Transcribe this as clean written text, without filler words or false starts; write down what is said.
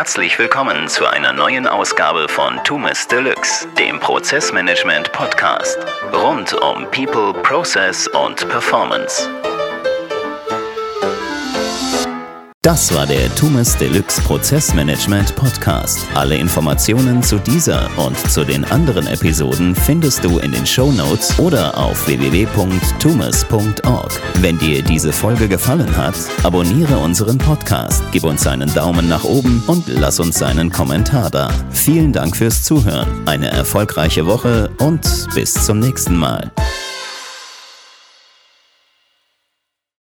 Herzlich willkommen zu einer neuen Ausgabe von TUMIS Deluxe, dem Prozessmanagement-Podcast. Rund um People, Process und Performance. Das war der TUMIS Deluxe Prozessmanagement Podcast. Alle Informationen zu dieser und zu den anderen Episoden findest du in den Shownotes oder auf www.tumis.org. Wenn dir diese Folge gefallen hat, abonniere unseren Podcast, gib uns einen Daumen nach oben und lass uns einen Kommentar da. Vielen Dank fürs Zuhören, eine erfolgreiche Woche und bis zum nächsten Mal.